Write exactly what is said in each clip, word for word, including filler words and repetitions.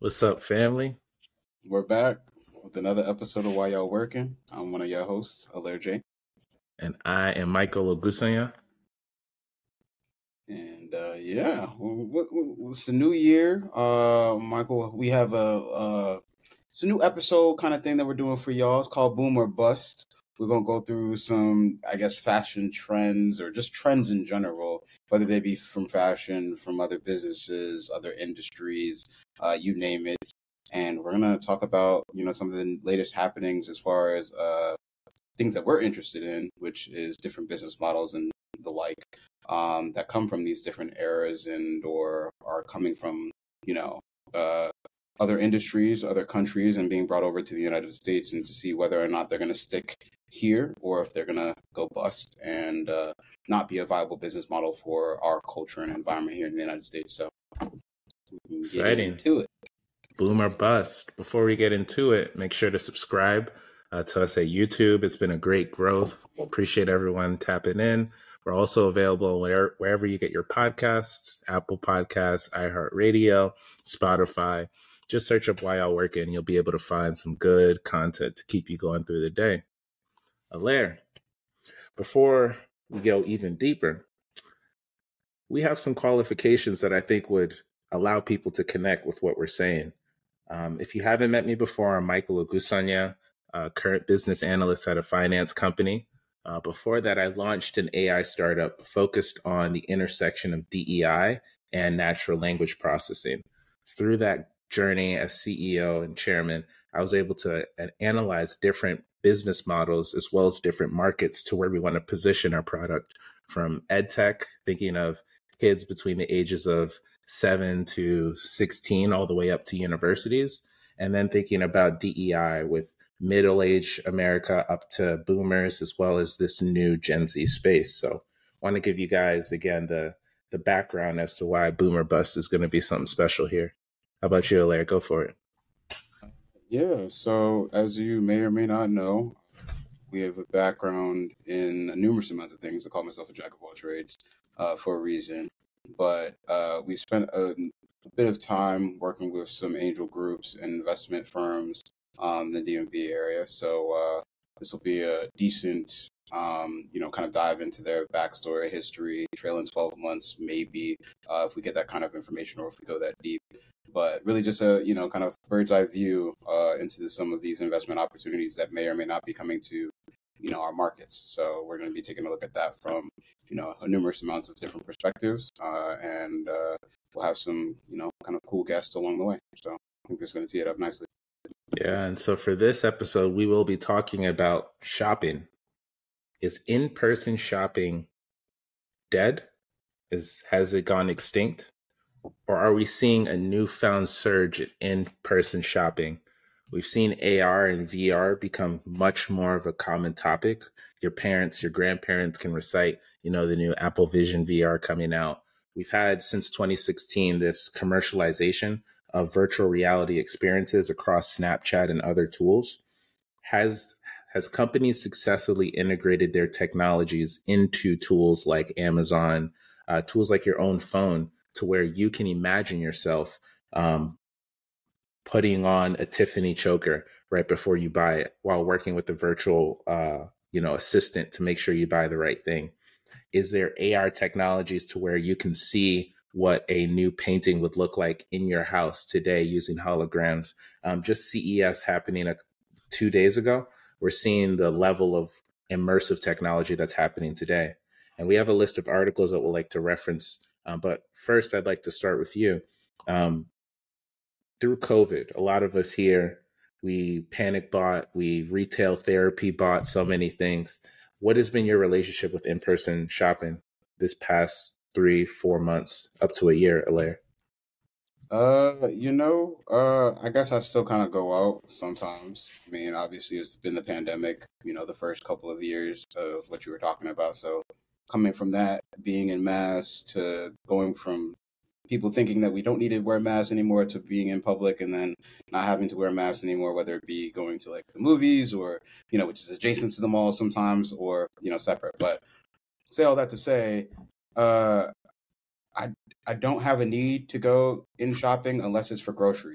What's up, family? We're back with another episode of Why Y'all Working. I'm one of your hosts, Alair J. And I am Michael Ogusanya. And uh, yeah, w- w- it's a new year. Uh, Michael, we have a, uh, it's a new episode kind of thing that we're doing for y'all. It's called Boom or Bust. We're going to go through some, I guess, fashion trends or just trends in general, whether they be from fashion, from other businesses, other industries, uh, you name it. And we're going to talk about, you know, some of the latest happenings as far as uh, things that we're interested in, which is different business models and the like, um, that come from these different eras and or are coming from, you know, uh, other industries, other countries, and being brought over to the United States, and to see whether or not they're going to stick here or if they're going to go bust and uh, not be a viable business model for our culture and environment here in the United States. So we can get Exciting. into it. Boom or bust. Before we get into it, make sure to subscribe uh, to us at YouTube. It's been a great growth. Appreciate everyone tapping in. We're also available where, wherever you get your podcasts, Apple Podcasts, iHeartRadio, Spotify. Just search up Why Y'all Working. You'll be able to find some good content to keep you going through the day. Alair, before we go even deeper, we have some qualifications that I think would allow people to connect with what we're saying. Um, if you haven't met me before, I'm Michael Ogusanya, uh, current business analyst at a finance company. Uh, before that, I launched an A I startup focused on the intersection of D E I and natural language processing. Through that journey as C E O and chairman, I was able to uh, analyze different business models as well as different markets to where we want to position our product, from ed tech, thinking of kids between the ages of seven to sixteen, all the way up to universities. And then thinking about D E I with middle-aged America up to boomers, as well as this new Gen Z space. So I want to give you guys, again, the, the background as to why Boomer Bust is going to be something special here. How about you, Alair? Go for it. Yeah, so as you may or may not know, we have a background in numerous amounts of things. I call myself a jack of all trades uh, for a reason. But uh, we spent a, a bit of time working with some angel groups and investment firms um, in the D M V area. So uh, this will be a decent, um, you know, kind of dive into their backstory, history, trailing twelve months, maybe, uh, if we get that kind of information or if we go that deep. But really just a, you know, kind of bird's eye view uh, into the, some of these investment opportunities that may or may not be coming to you know, our markets. So we're going to be taking a look at that from, you know, numerous amounts of different perspectives. Uh, and uh, we'll have some, you know, kind of cool guests along the way. So I think this is going to tee it up nicely. Yeah, and so for this episode, we will be talking about shopping. Is in-person shopping dead? Is has it gone extinct? Or are we seeing a newfound surge in in-person shopping? We've seen A R and V R become much more of a common topic. Your parents, your grandparents can recite, you know, the new Apple Vision V R coming out. We've had since twenty sixteen this commercialization of virtual reality experiences across Snapchat and other tools. Has has companies successfully integrated their technologies into tools like Amazon, uh, tools like your own phone, to where you can imagine yourself um, putting on a Tiffany choker right before you buy it, while working with the virtual, uh, you know, assistant to make sure you buy the right thing? Is there A R technologies to where you can see what a new painting would look like in your house today using holograms? Um, just C E S happening a, two days ago, we're seeing the level of immersive technology that's happening today. And we have a list of articles that we'll like to reference. Um, but first, I'd like to start with you. Um, through COVID, a lot of us here, we panic bought, we retail therapy bought so many things. What has been your relationship with in-person shopping this past three, four months, up to a year, Alair? Uh, you know, uh, I guess I still kind of go out sometimes. I mean, obviously, it's been the pandemic, you know, the first couple of years of what you were talking about. So coming from that, being in mass to going from people thinking that we don't need to wear masks anymore to being in public and then not having to wear masks anymore, whether it be going to like the movies or, you know, which is adjacent to the mall sometimes or, you know, separate. But say all that to say, uh, I I don't have a need to go in shopping unless it's for groceries.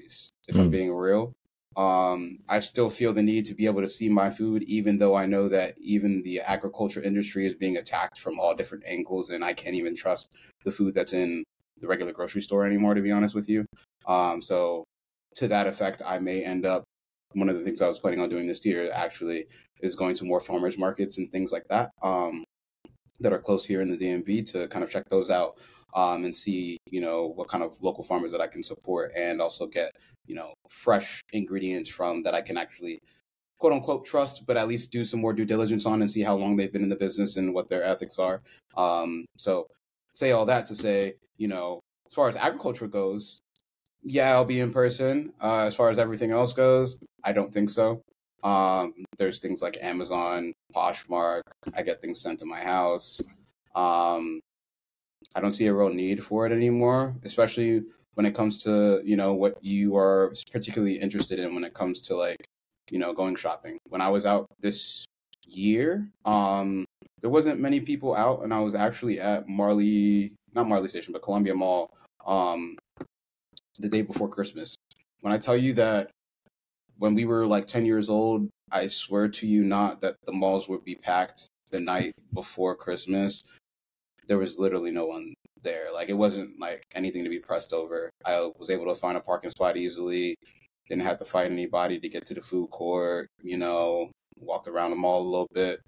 if I'm being real. Um, I still feel the need to be able to see my food, even though I know that even the agriculture industry is being attacked from all different angles, and I can't even trust the food that's in the regular grocery store anymore, to be honest with you. Um, so to that effect, I may end up, one of the things I was planning on doing this year actually is going to more farmers markets and things like that, um, that are close here in the D M V, to kind of check those out, um, and see, you know, what kind of local farmers that I can support, and also get, you know, fresh ingredients from that I can actually quote unquote trust, but at least do some more due diligence on and see how long they've been in the business and what their ethics are. Um, so say all that to say, you know, as far as agriculture goes, yeah, I'll be in person. Uh, as far as everything else goes, I don't think so. Um, there's things like Amazon, Poshmark. I get things sent to my house. Um, I don't see a real need for it anymore, especially when it comes to, you know, what you are particularly interested in when it comes to, like, you know, going shopping. When I was out this year, um, there wasn't many people out, and I was actually at Marley, not Marley Station, but Columbia Mall, um, the day before Christmas. When I tell you that when we were like ten years old, I swear to you not that the malls would be packed the night before Christmas. There was literally no one there. Like, it wasn't like anything to be pressed over. I was able to find a parking spot easily. Didn't have to fight anybody to get to the food court, you know, walked around the mall a little bit.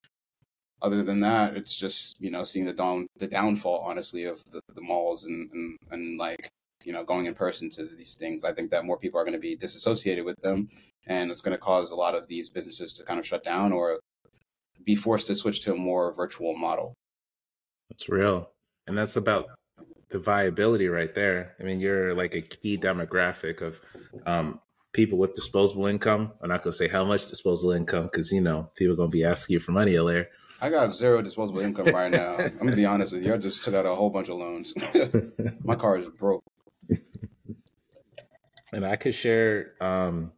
Other than that, it's just, you know, seeing the down the downfall, honestly, of the, the malls, and, and, and like, you know, going in person to these things. I think that more people are going to be disassociated with them, and it's going to cause a lot of these businesses to kind of shut down or be forced to switch to a more virtual model. That's real. And that's about the viability right there. I mean, you're like a key demographic of um, people with disposable income. I'm not going to say how much disposable income, because, you know, people are going to be asking you for money, Alaire. I got zero disposable income right now. I'm going to be honest with you. I just took out a whole bunch of loans. My car is broke. And I could share, um,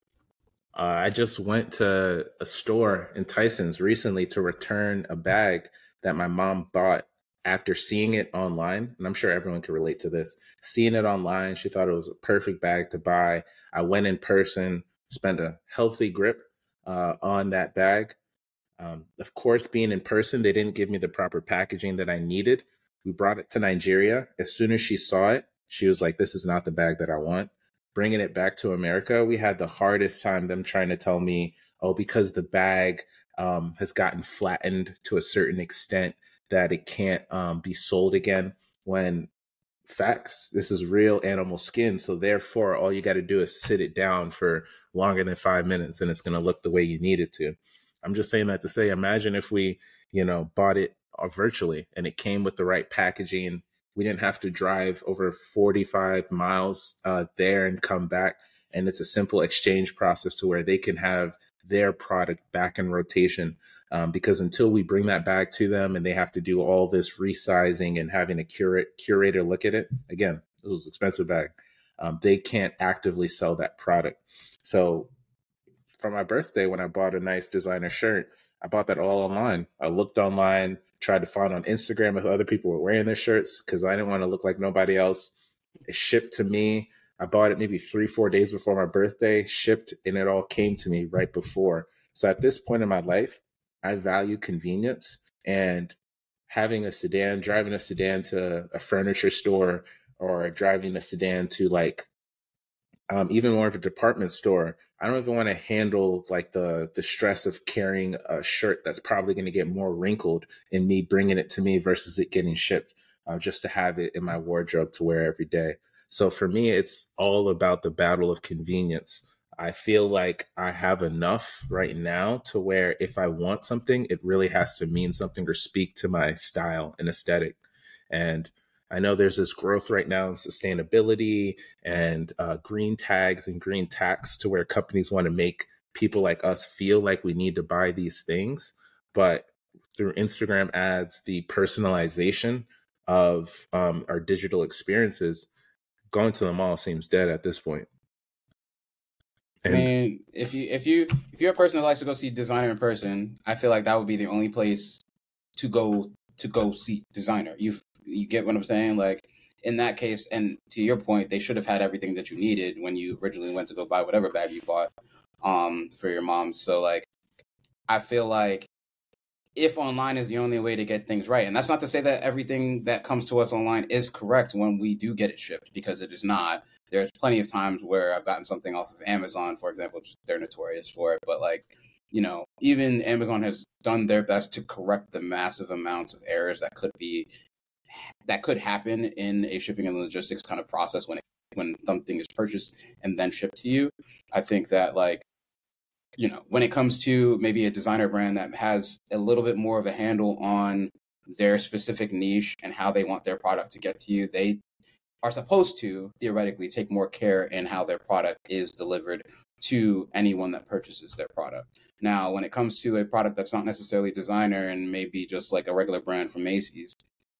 uh, I just went to a store in Tyson's recently to return a bag that my mom bought after seeing it online. And I'm sure everyone can relate to this. Seeing it online, she thought it was a perfect bag to buy. I went in person, spent a healthy grip uh, on that bag. Um, of course, being in person, they didn't give me the proper packaging that I needed. We brought it to Nigeria. As soon as she saw it, she was like, this is not the bag that I want. Bringing it back to America, we had the hardest time them trying to tell me, oh, because the bag um, has gotten flattened to a certain extent that it can't um, be sold again, when facts, this is real animal skin. So therefore, all you got to do is sit it down for longer than five minutes and it's going to look the way you need it to. I'm just saying that to say, imagine if we, you know, bought it uh, virtually and it came with the right packaging. We didn't have to drive over forty-five miles uh, there and come back. And it's a simple exchange process to where they can have their product back in rotation. Um, because until we bring that back to them and they have to do all this resizing and having a curate, curator look at it, again, it was an expensive bag. Um, they can't actively sell that product. So for my birthday, when I bought a nice designer shirt, I bought that all online. I looked online, tried to find on Instagram if other people were wearing their shirts because I didn't want to look like nobody else. It shipped to me. I bought it maybe three, four days before my birthday, shipped, and it all came to me right before. So at this point in my life, I value convenience, and having a sedan, driving a sedan to a furniture store, or driving a sedan to like um, even more of a department store. I don't even want to handle like the the stress of carrying a shirt that's probably going to get more wrinkled and me bringing it to me versus it getting shipped, uh, just to have it in my wardrobe to wear every day. So for me, it's all about the battle of convenience. I feel like I have enough right now to where if I want something, it really has to mean something or speak to my style and aesthetic. And I know there's this growth right now in sustainability and uh, green tags and green tax to where companies want to make people like us feel like we need to buy these things. But through Instagram ads, the personalization of um, our digital experiences, going to the mall seems dead at this point. And I mean, if you if you if you're a person that likes to go see designer in person, I feel like that would be the only place to go to go see designer. You you get what I'm saying? Like, in that case, and to your point, they should have had everything that you needed when you originally went to go buy whatever bag you bought um, for your mom. So like, I feel like if online is the only way to get things right, and that's not to say that everything that comes to us online is correct when we do get it shipped, because it is not. There's plenty of times where I've gotten something off of Amazon, for example, which they're notorious for it, but like, you know, even Amazon has done their best to correct the massive amounts of errors that could be that could happen in a shipping and logistics kind of process when it, when something is purchased and then shipped to you. I think that like, you know, when it comes to maybe a designer brand that has a little bit more of a handle on their specific niche and how they want their product to get to you, they are supposed to theoretically take more care in how their product is delivered to anyone that purchases their product. Now, when it comes to a product that's not necessarily designer and maybe just like a regular brand from Macy's,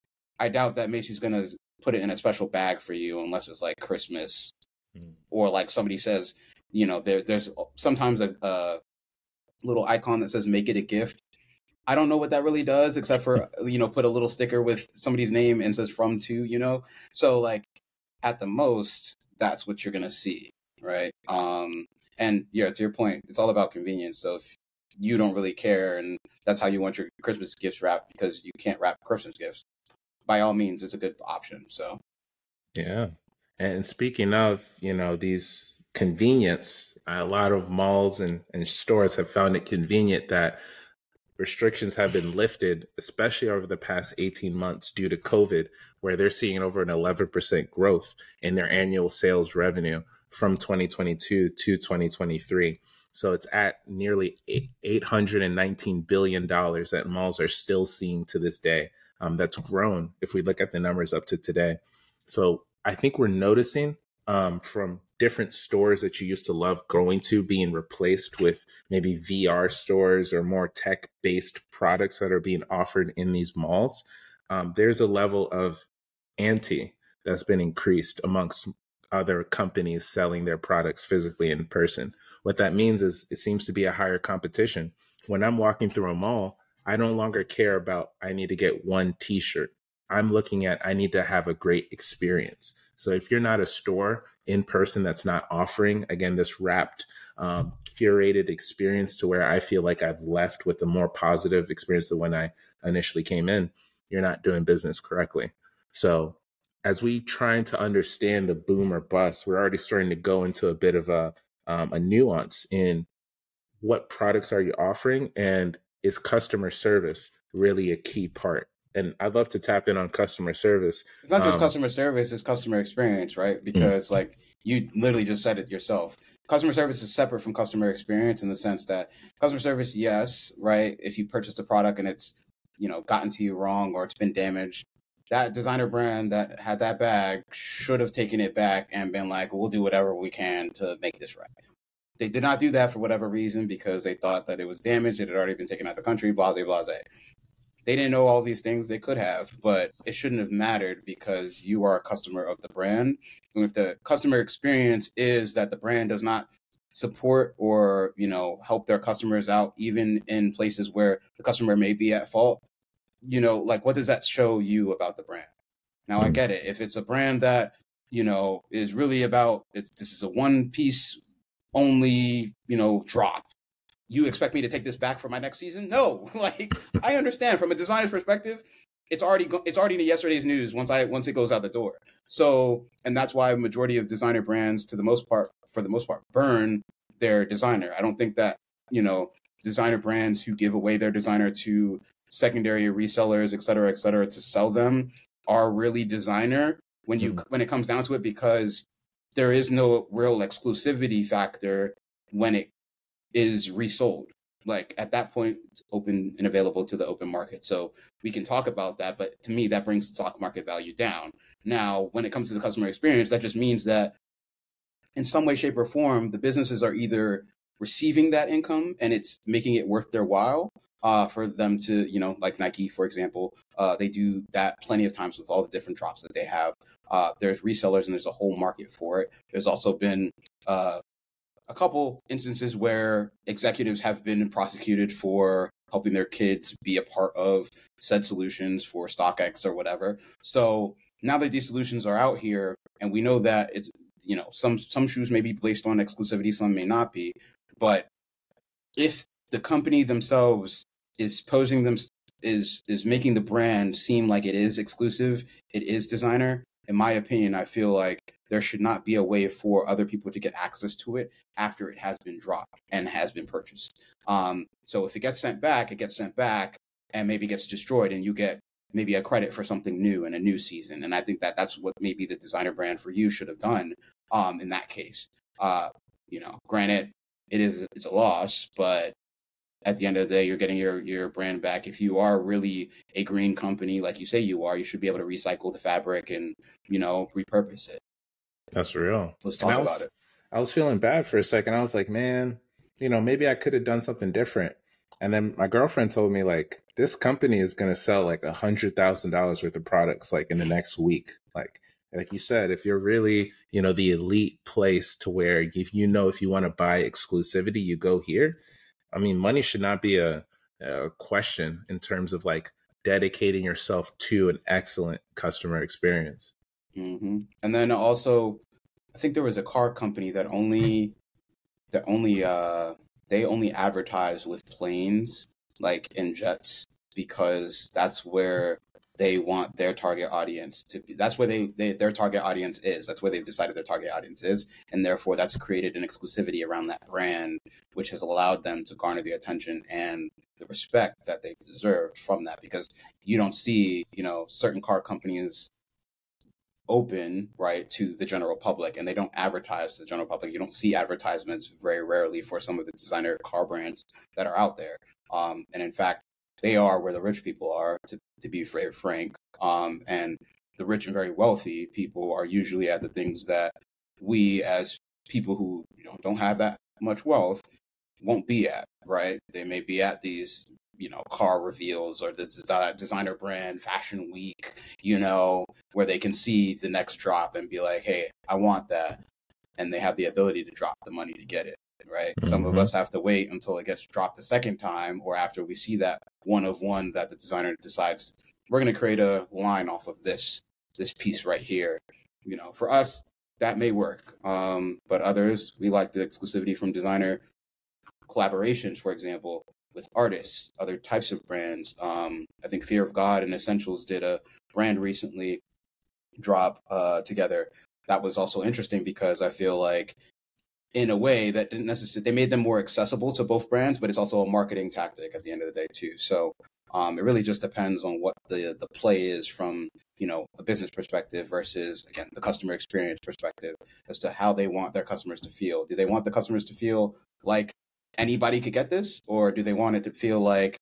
I doubt that Macy's going to put it in a special bag for you unless it's like Christmas mm. or like somebody says, you know, there, there's sometimes a, a little icon that says make it a gift. I don't know what that really does, except for, you know, put a little sticker with somebody's name and says from to, you know. So like at the most, that's what you're going to see. Right. Um, and yeah, to your point, it's all about convenience. So if you don't really care and that's how you want your Christmas gifts wrapped because you can't wrap Christmas gifts, by all means, it's a good option. So, yeah. And speaking of, you know, these convenience, a lot of malls and, and stores have found it convenient that restrictions have been lifted, especially over the past eighteen months due to COVID, where they're seeing over an eleven percent growth in their annual sales revenue from twenty twenty-two to twenty twenty-three. So it's at nearly eight hundred nineteen billion dollars that malls are still seeing to this day. Um, that's grown if we look at the numbers up to today. So I think we're noticing um, from different stores that you used to love going to being replaced with maybe V R stores or more tech-based products that are being offered in these malls. Um, there's a level of ante that's been increased amongst other companies selling their products physically in person. What that means is it seems to be a higher competition. When I'm walking through a mall, I no longer care about I need to get one t-shirt. I'm looking at I need to have a great experience. So if you're not a store in person that's not offering, again, this wrapped, um, curated experience to where I feel like I've left with a more positive experience than when I initially came in, you're not doing business correctly. So as we trying to understand the boom or bust, we're already starting to go into a bit of a, um, a nuance in what products are you offering, and is customer service really a key part? And I'd love to tap in on customer service. It's not just um, customer service, it's customer experience, right? Because mm-hmm. like you literally just said it yourself. Customer service is separate from customer experience in the sense that customer service, yes, right? If you purchased a product and it's, you know, gotten to you wrong or it's been damaged, that designer brand that had that bag should have taken it back and been like, we'll do whatever we can to make this right. They did not do that for whatever reason because they thought that it was damaged. It had already been taken out of the country, blah, blah, blah. They didn't know all these things. They could have, but it shouldn't have mattered because you are a customer of the brand. And if the customer experience is that the brand does not support or, you know, help their customers out, even in places where the customer may be at fault, you know, like what does that show you about the brand? Now, I get it. If it's a brand that, you know, is really about, it's, this is a one piece only, you know, drop. You expect me to take this back for my next season? No, like I understand from a designer's perspective, it's already go- it's already in yesterday's news once I once it goes out the door. So, and that's why a majority of designer brands, to the most part, for the most part, burn their designer. I don't think that, you know, designer brands who give away their designer to secondary resellers, et cetera, et cetera, to sell them are really designer when you mm-hmm. when it comes down to it, because there is no real exclusivity factor when it is resold. Like at that point, it's open and available to the open market. So we can talk about that, but to me, that brings the stock market value down. Now, when it comes to the customer experience, that just means that in some way, shape, or form, the businesses are either receiving that income and it's making it worth their while uh, for them to, you know, like Nike, for example, uh, they do that plenty of times with all the different drops that they have. Uh, there's resellers and there's a whole market for it. There's also been uh, a couple instances where executives have been prosecuted for helping their kids be a part of said solutions for StockX or whatever. So now that these solutions are out here, and we know that it's, you know, some some shoes may be based on exclusivity, some may not be, but if the company themselves is posing them is is making the brand seem like it is exclusive, it is designer, in my opinion, I feel like there should not be a way for other people to get access to it after it has been dropped and has been purchased. Um, so if it gets sent back, it gets sent back and maybe gets destroyed, and you get maybe a credit for something new in a new season. And I think that that's what maybe the designer brand for you should have done um, in that case. Uh, you know, granted, it is it's a loss, but at the end of the day, you're getting your your brand back. If you are really a green company, like you say you are, you should be able to recycle the fabric and, you know, repurpose it. That's real. Let's And talk I about was it. I was feeling bad for a second. I was like, man, you know, maybe I could have done something different. And then my girlfriend told me, like, this company is going to sell like a hundred thousand dollars worth of products like in the next week. Like, like you said, if you're really, you know, the elite place to where if you know if you want to buy exclusivity, you go here. I mean, money should not be a, a question in terms of like dedicating yourself to an excellent customer experience. hmm And then also, I think there was a car company that only that only uh they only advertise with planes, like in jets, because that's where they want their target audience to be. That's where they, they their target audience is. That's where they've decided their target audience is, and therefore that's created an exclusivity around that brand, which has allowed them to garner the attention and the respect that they've deserved from that. Because you don't see, you know, certain car companies open, right, to the general public, and they don't advertise to the general public. You don't see advertisements very rarely for some of the designer car brands that are out there. Um, and in fact, they are where the rich people are, to, to be very frank. Um, and the rich and very wealthy people are usually at the things that we, as people who, you know, don't have that much wealth, won't be at, right? They may be at these, you know, car reveals or the desi- designer brand fashion week, you know, where they can see the next drop and be like, hey, I want that. And they have the ability to drop the money to get it, right? Some of Mm-hmm. us have to wait until it gets dropped a second time, or after we see that one of one that the designer decides we're going to create a line off of this, this piece right here. You know, for us, that may work. Um, but others, we like the exclusivity from designer collaborations, for example, with artists, other types of brands. Um, I think Fear of God and Essentials did a brand recently drop uh, together. That was also interesting because I feel like, in a way, that didn't necessarily, they made them more accessible to both brands, but it's also a marketing tactic at the end of the day too. So um, it really just depends on what the the play is from, you know, a business perspective versus, again, the customer experience perspective, as to how they want their customers to feel. Do they want the customers to feel like anybody could get this, or do they want it to feel like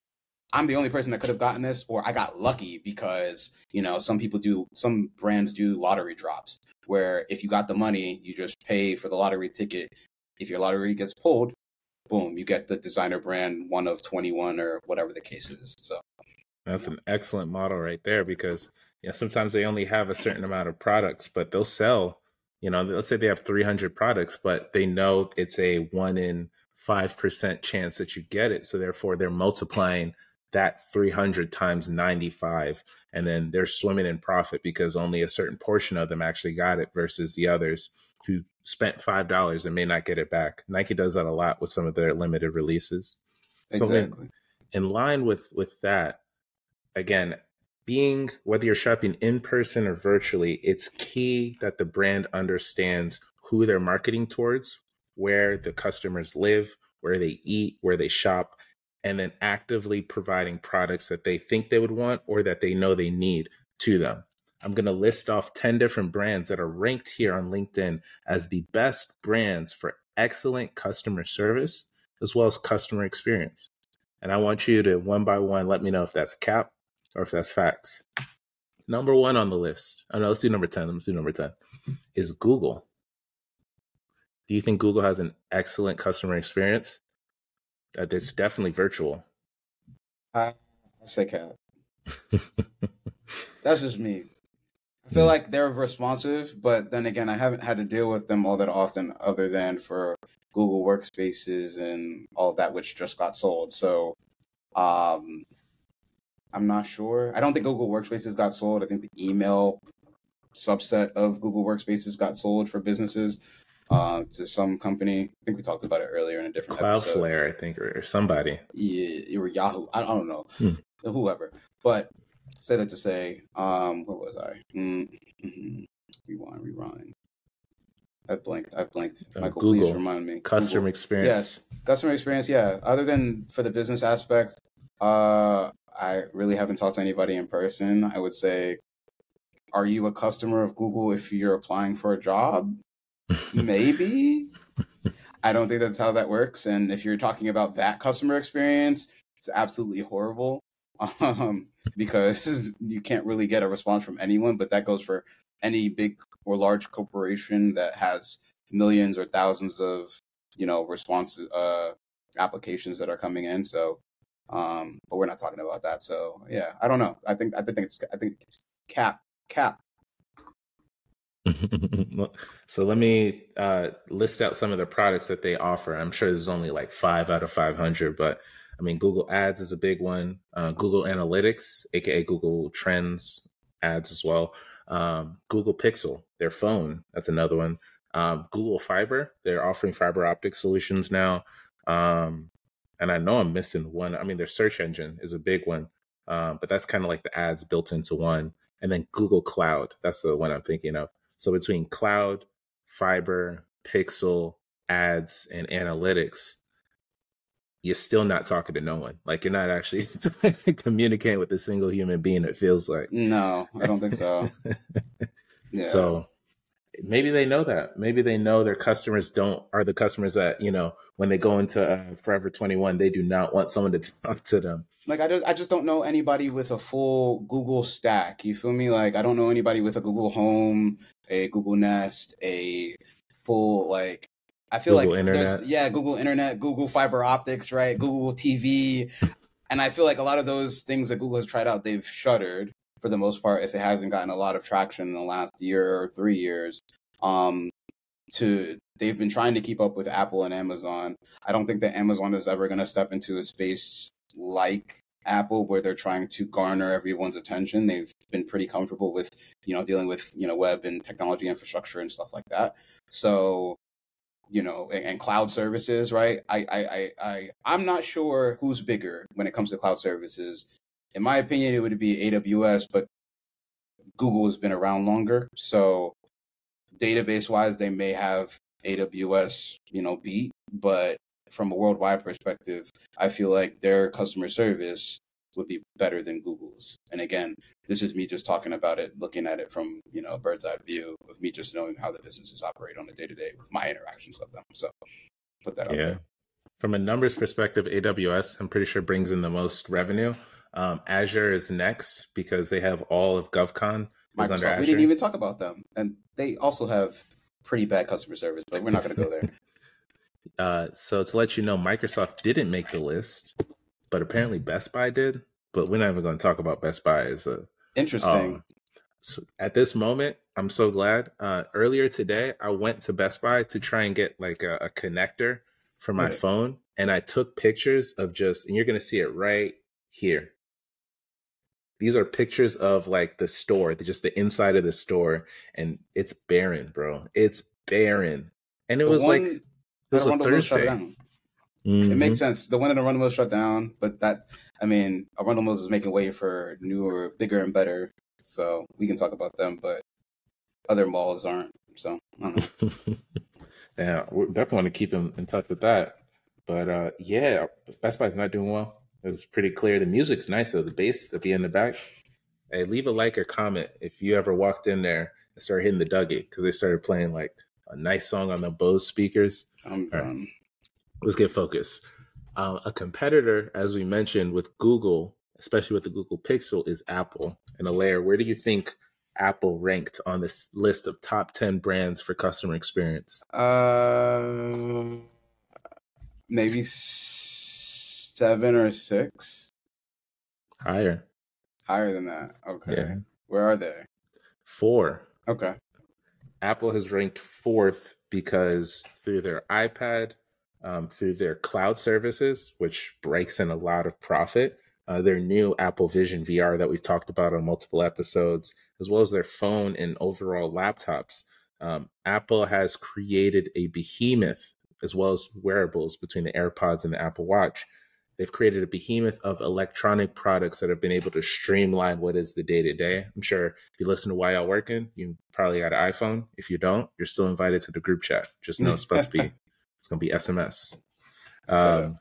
I'm the only person that could have gotten this, or I got lucky because, you know, some people do, some brands do lottery drops where if you got the money, you just pay for the lottery ticket. If your lottery gets pulled, boom, you get the designer brand one of twenty-one or whatever the case is. So That's you know. an excellent model right there because, yeah, sometimes they only have a certain amount of products, but they'll sell, you know, let's say they have three hundred products, but they know it's a one in five percent chance that you get it. So therefore they're multiplying that three hundred times ninety-five, and then they're swimming in profit because only a certain portion of them actually got it versus the others who spent five dollars and may not get it back. Nike does that a lot with some of their limited releases. So in, Exactly. in line with, with that, again, being whether you're shopping in person or virtually, it's key that the brand understands who they're marketing towards, where the customers live, where they eat, where they shop, and then actively providing products that they think they would want or that they know they need to them. I'm going to list off ten different brands that are ranked here on LinkedIn as the best brands for excellent customer service as well as customer experience. And I want you to one by one let me know if that's cap or if that's facts. Number one on the list, oh no, let's do number ten. Let's do number ten, is Google. Do you think Google has an excellent customer experience? Uh, it's definitely virtual. I, I say cat. That's just me. I feel like they're responsive, but then again, I haven't had to deal with them all that often, other than for Google Workspaces and all of that, which just got sold. So, um, I'm not sure. I don't think Google Workspaces got sold. I think the email subset of Google Workspaces got sold for businesses uh, to some company. I think we talked about it earlier in a different episode. Cloudflare, I think, or, or somebody. Yeah, or Yahoo. I, I don't know. Hmm. Whoever. But say that to say, um, where was I? Mm-hmm. Rewind, rewind. I blanked. I blanked. Uh, Michael, Google. please remind me. Customer Google. experience. Yes, customer experience. Yeah. Other than for the business aspect, uh, I really haven't talked to anybody in person. I would say, are you a customer of Google if you're applying for a job? Maybe. I don't think that's how that works. And if you're talking about that customer experience, it's absolutely horrible. Um, because you can't really get a response from anyone, but that goes for any big or large corporation that has millions or thousands of, you know, response uh, applications that are coming in. So, um, but we're not talking about that. So yeah, I don't know. I think I think it's I think it's cap cap. So let me uh, list out some of the products that they offer. I'm sure there's only like five out of five hundred, but I mean, Google Ads is a big one. Uh, Google Analytics, aka Google Trends ads as well. Um, Google Pixel, their phone, that's another one. Um, Google Fiber, they're offering fiber optic solutions now. Um, and I know I'm missing one. I mean, their search engine is a big one, um, but that's kind of like the ads built into one. And then Google Cloud, that's the one I'm thinking of. So between cloud, fiber, pixel, ads, and analytics, you're still not talking to no one. Like you're not actually communicating with a single human being, it feels like. No, I don't think so. Yeah. So maybe they know that. Maybe they know their customers don't are the customers that, you know, when they go into uh, Forever twenty-one, they do not want someone to talk to them. Like I just I just don't know anybody with a full Google stack. You feel me? Like I don't know anybody with a Google Home, a Google Nest, a full like I feel Google like Internet. there's yeah, Google Internet, Google Fiber Optics, right? Google T V. And I feel like a lot of those things that Google has tried out, they've shuttered for the most part if it hasn't gotten a lot of traction in the last year or three years. Um to they've been trying to keep up with Apple and Amazon. I don't think that Amazon is ever going to step into a space like Apple where they're trying to garner everyone's attention. They've been pretty comfortable with, you know, dealing with, you know, web and technology infrastructure and stuff like that. So, you know, and, and cloud services, right? I, I, I, I, I'm not sure who's bigger when it comes to cloud services. In my opinion, it would be A W S, but Google has been around longer. So database wise, they may have A W S, you know, beat, but from a worldwide perspective, I feel like their customer service would be better than Google's. And again, this is me just talking about it, looking at it from, you know, a bird's eye view of me just knowing how the businesses operate on a day to day with my interactions with them. So put that out yeah. there. From a numbers perspective, A W S, I'm pretty sure brings in the most revenue. Um, Azure is next because they have all of GovCon. Microsoft, we didn't even talk about them. And they also have pretty bad customer service, but we're not going to go there. uh, so to let you know, Microsoft didn't make the list, but apparently Best Buy did. But we're not even going to talk about Best Buy as a interesting. Um, so at this moment, I'm so glad. Uh, earlier today, I went to Best Buy to try and get like a, a connector for my Right. phone, and I took pictures of just, and you're going to see it right here. These are pictures of like the store, just the inside of the store, and it's barren, bro. It's barren, and it The was like one it was that a Arundel Mills shut Thursday. down. Mhm. It makes sense. The one in Arundel Mills shut down, but that, I mean, Arundel Mills is making way for newer, bigger, and better. So we can talk about them, but other malls aren't. So I don't know. Yeah, we definitely want to keep in, in touch with that. But uh, yeah, Best Buy's not doing well. It was pretty clear. The music's nice though. The bass, the be in the back. Hey, leave a like or comment if you ever walked in there and started hitting the Dougie because they started playing like a nice song on the Bose speakers. I'm All done. right, let's get focused. Uh, a competitor, as we mentioned, with Google, especially with the Google Pixel, is Apple. And Alaire, where do you think Apple ranked on this list of top ten brands for customer experience? Uh, maybe seven or six. Higher. Higher than that. Okay. Yeah. Where are they? Four. Okay. Apple has ranked fourth because through their iPad, um, through their cloud services, which breaks in a lot of profit, uh, their new Apple Vision V R that we've talked about on multiple episodes, as well as their phone and overall laptops. Um, Apple has created a behemoth, as well as wearables between the AirPods and the Apple Watch. They've created a behemoth of electronic products that have been able to streamline what is the day to day. I'm sure if you listen to Why Y'all Working, you probably got an iPhone. If you don't, you're still invited to the group chat. Just know it's supposed to be, it's going to be S M S. Um,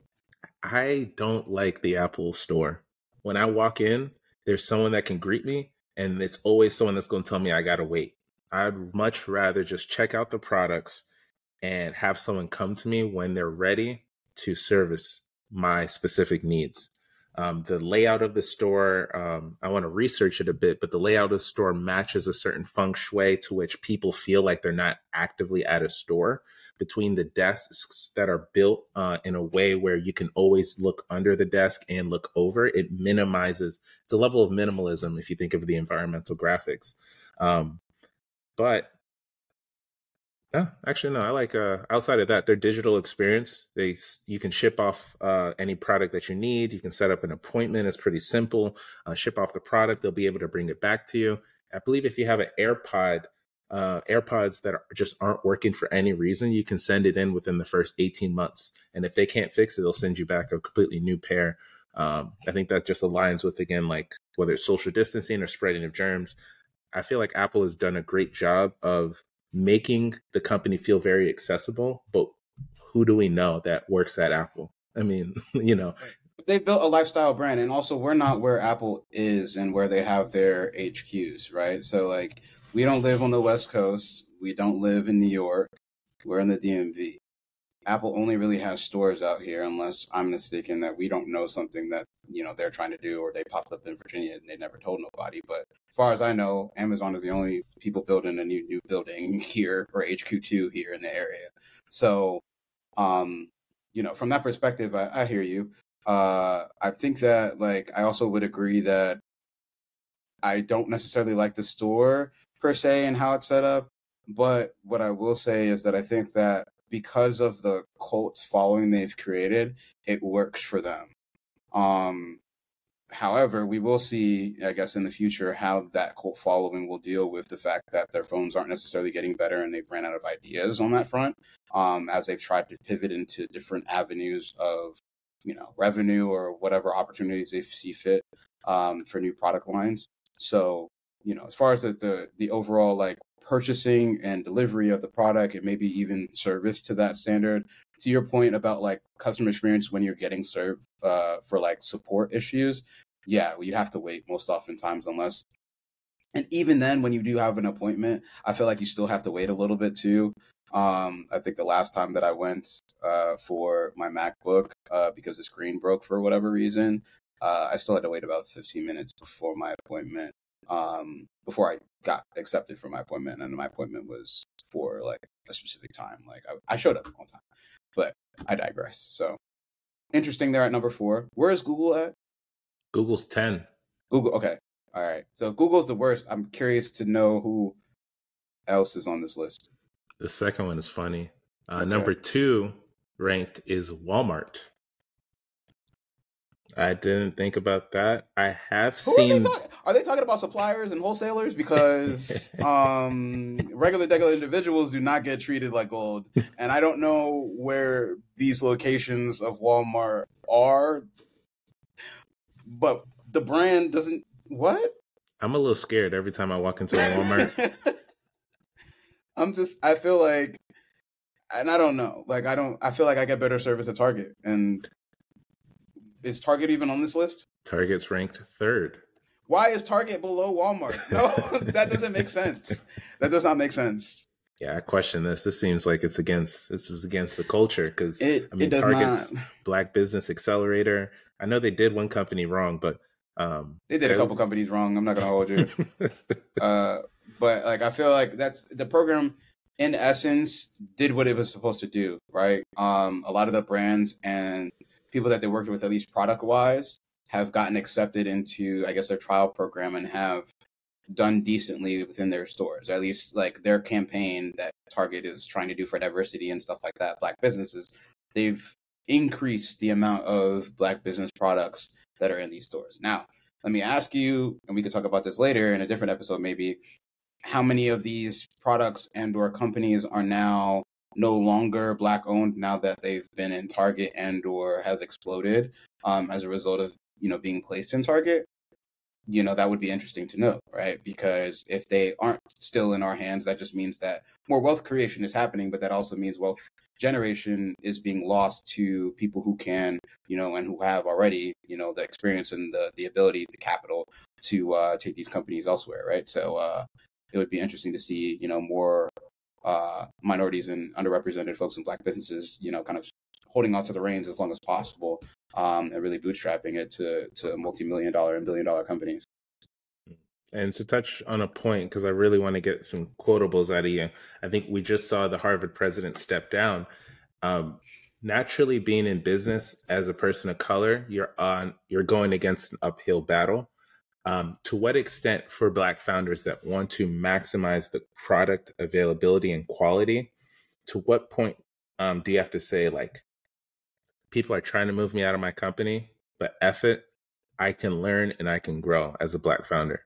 I don't like the Apple store. When I walk in, there's someone that can greet me, and it's always someone that's going to tell me I got to wait. I'd much rather just check out the products and have someone come to me when they're ready to service my specific needs. Um, the layout of the store, um, I want to research it a bit, but the layout of the store matches a certain feng shui to which people feel like they're not actively at a store. Between the desks that are built uh, in a way where you can always look under the desk and look over, it minimizes, it's a level of minimalism if you think of the environmental graphics. Um, but Yeah, actually, no. I like uh, outside of that, their digital experience. They you can ship off uh, any product that you need. You can set up an appointment. It's pretty simple. Uh, ship off the product. They'll be able to bring it back to you. I believe if you have an AirPod, uh, AirPods that are, just aren't working for any reason, you can send it in within the first eighteen months. And if they can't fix it, they'll send you back a completely new pair. Um, I think that just aligns with, again, like whether it's social distancing or spreading of germs. I feel like Apple has done a great job of making the company feel very accessible, but who do we know that works at Apple? I mean, you know, they've built a lifestyle brand, and also we're not where Apple is and where they have their H Qs, right? So like, we don't live on the West Coast. We don't live in New York. We're in the D M V. Apple only really has stores out here, unless I'm mistaken that we don't know something that, you know, they're trying to do, or they popped up in Virginia and they never told nobody. But as far as I know, Amazon is the only people building a new new building here, or H Q two here in the area. So, um, you know, from that perspective, I, I hear you. Uh, I think that, like, I also would agree that I don't necessarily like the store per se and how it's set up. But what I will say is that I think that because of the cult following they've created, it works for them. Um, however, we will see, I guess, in the future how that cult following will deal with the fact that their phones aren't necessarily getting better and they've ran out of ideas on that front, um, as they've tried to pivot into different avenues of, you know, revenue or whatever opportunities they see fit um, for new product lines. So, you know, as far as the, the, the overall, like, purchasing and delivery of the product, and maybe even service to that standard, to your point about like customer experience when you're getting served uh, for like support issues, yeah, well, you have to wait most oftentimes, unless, and even then when you do have an appointment, I feel like you still have to wait a little bit too. Um, I think the last time that I went uh, for my MacBook uh, because the screen broke for whatever reason, uh, I still had to wait about fifteen minutes before my appointment, um, before I got accepted for my appointment, and my appointment was for like a specific time. Like I, I showed up on time, but I digress. So interesting. They're at number four. Where is Google at? Google's ten. Google. Okay. All right. So if Google's the worst, I'm curious to know who else is on this list. The second one is funny. Uh, Okay. Number two ranked is Walmart. I didn't think about that. I have Who seen. are they talking? Are they talking about suppliers and wholesalers? Because um, regular, regular individuals do not get treated like gold, and I don't know where these locations of Walmart are, but the brand doesn't. What? I'm a little scared every time I walk into a Walmart. I'm just. I feel like, and I don't know. Like I don't. I feel like I get better service at Target, and is Target even on this list? Target's ranked third. Why is Target below Walmart? No, that doesn't make sense. That does not make sense. Yeah, I question this. This seems like it's against this is against the culture, because It, I mean it does Target's not. Black Business Accelerator. I know they did one company wrong, but um They did a couple companies wrong. I'm not gonna hold you. uh, but like I feel like that's the program. In essence, did what it was supposed to do. Right. Um, a lot of the brands and people that they worked with, at least product wise, have gotten accepted into, I guess, their trial program and have done decently within their stores. At least like their campaign that Target is trying to do for diversity and stuff like that, Black businesses, they've increased the amount of Black business products that are in these stores. Now, let me ask you, and we could talk about this later in a different episode maybe, how many of these products and or companies are now no longer Black owned now that they've been in Target and or have exploded um, as a result of, you know, being placed in Target? You know, that would be interesting to know, right? Because if they aren't still in our hands, that just means that more wealth creation is happening, but that also means wealth generation is being lost to people who can, you know, and who have already, you know, the experience and the, the ability, the capital to uh, take these companies elsewhere, right? So uh, it would be interesting to see, you know, more uh, minorities and underrepresented folks in Black businesses, you know, kind of holding on to the reins as long as possible, um, and really bootstrapping it to to multi-million dollar and billion dollar companies. And to touch on a point, because I really want to get some quotables out of you, I think we just saw the Harvard president step down. Um, naturally, being in business as a person of color, you're on you're going against an uphill battle. Um, to what extent, for Black founders that want to maximize the product availability and quality, to what point um, do you have to say, like, people are trying to move me out of my company, but F it, I can learn and I can grow as a Black founder?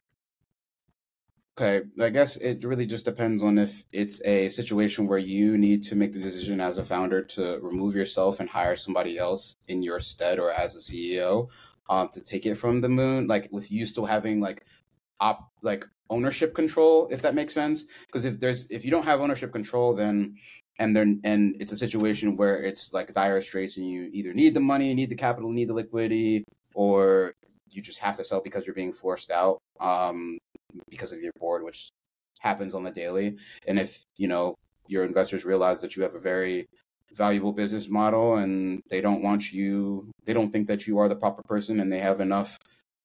Okay, I guess it really just depends on if it's a situation where you need to make the decision as a founder to remove yourself and hire somebody else in your stead or as a C E O um, to take it from the moon, like with you still having like op like ownership control, if that makes sense. Because if there's if you don't have ownership control, then and then and it's a situation where it's like dire straits and you either need the money, need the capital, need the liquidity, or you just have to sell because you're being forced out um, because of your board, which happens on the daily. And if, you know, your investors realize that you have a very valuable business model and they don't want you, they don't think that you are the proper person and they have enough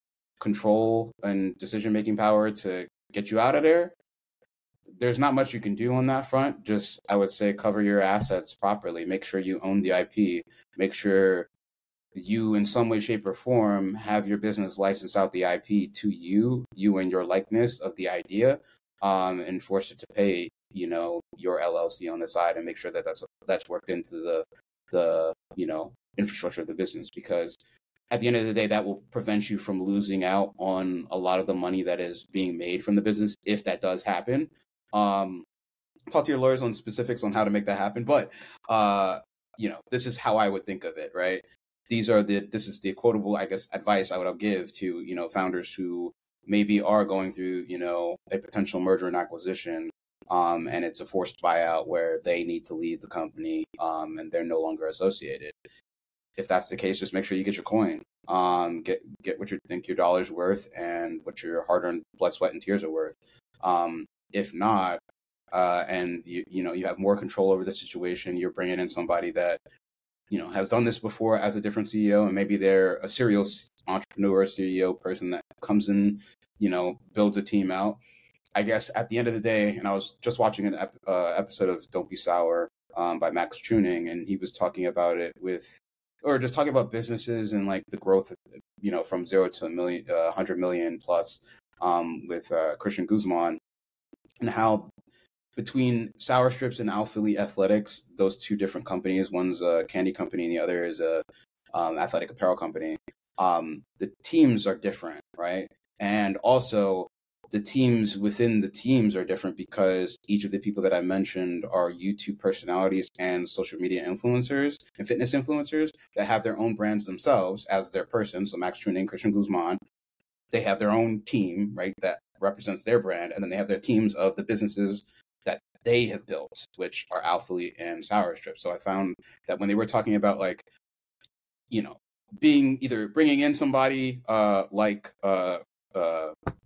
control and decision-making power to get you out of there, there's not much you can do on that front. Just, I would say, cover your assets properly. Make sure you own the I P. Make sure you, in some way, shape, or form, have your business license out the I P to you, you and your likeness of the idea, um, and force it to pay, you know, your L L C on the side, and make sure that that's that's worked into the the you know infrastructure of the business. Because at the end of the day, that will prevent you from losing out on a lot of the money that is being made from the business if that does happen. Um, talk to your lawyers on specifics on how to make that happen, but uh, you know, this is how I would think of it, right? These are the this is the quotable, I guess, advice I would give to, you know, founders who maybe are going through, you know, a potential merger and acquisition, um, and it's a forced buyout where they need to leave the company, um, and they're no longer associated. If that's the case, just make sure you get your coin. Um, get get what you think your dollar's worth and what your hard-earned blood, sweat, and tears are worth. Um, if not, uh, and you you know you have more control over the situation, you're bringing in somebody that you know has done this before as a different C E O, and maybe they're a serial entrepreneur, C E O person that comes in, you know, builds a team out. I guess at the end of the day, and I was just watching an ep- uh, episode of Don't Be Sour um, by Max Tuning, and he was talking about it with. Or just talking about businesses and like the growth, you know, from zero to a million, uh, hundred million plus, um, with uh, Christian Guzman, and how between Sour Strips and Alphilly Athletics, those two different companies, one's a candy company and the other is a um, athletic apparel company. Um, the teams are different, right? And also, the teams within the teams are different because each of the people that I mentioned are YouTube personalities and social media influencers and fitness influencers that have their own brands themselves as their person. So Max Tuning, Christian Guzman, they have their own team, right, that represents their brand. And then they have their teams of the businesses that they have built, which are Alphilly and Sour Strip. So I found that when they were talking about like, you know, being either bringing in somebody uh, like, uh, uh,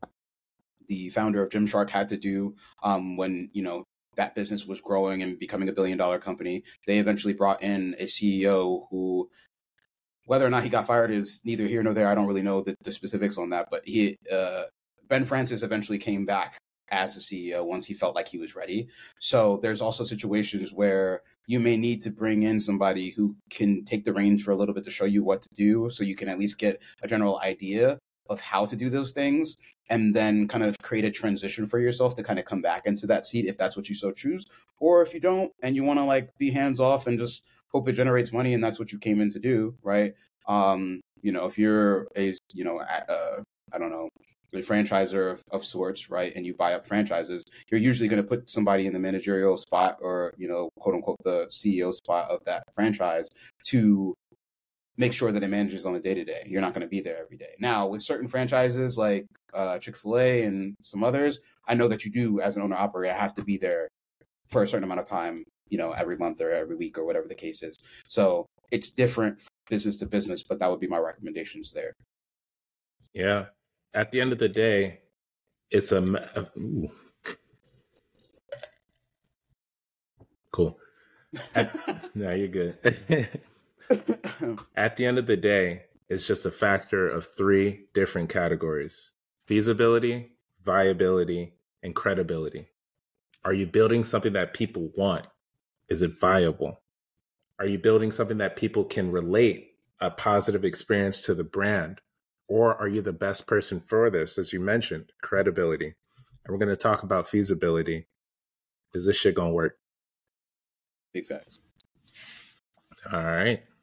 the founder of Gymshark had to do um, when, you know, that business was growing and becoming a billion dollar company. They eventually brought in a C E O who, whether or not he got fired is neither here nor there. I don't really know the, the specifics on that, but he, uh, Ben Francis eventually came back as a C E O once he felt like he was ready. So there's also situations where you may need to bring in somebody who can take the reins for a little bit to show you what to do, so you can at least get a general idea of how to do those things, and then kind of create a transition for yourself to kind of come back into that seat if that's what you so choose. Or if you don't and you want to like be hands off and just hope it generates money and that's what you came in to do, right? Um, you know, if you're a, you know, uh, I don't know, a franchisor of, of sorts, right? And you buy up franchises, you're usually going to put somebody in the managerial spot or, you know, quote unquote, the C E O spot of that franchise to make sure that it manages on a day to day. You're not going to be there every day. Now, with certain franchises like uh, Chick-fil-A and some others, I know that you do, as an owner operator, have to be there for a certain amount of time, you know, every month or every week or whatever the case is. So it's different business to business, but that would be my recommendations there. Yeah. At the end of the day, it's a ooh. Cool. At, no, you're good. At the end of the day, it's just a factor of three different categories: feasibility, viability, and credibility. Are you building something that people want? Is it viable? Are you building something that people can relate a positive experience to the brand? Or are you the best person for this? As you mentioned, credibility. And we're going to talk about feasibility. Is this shit going to work? Big facts. All right.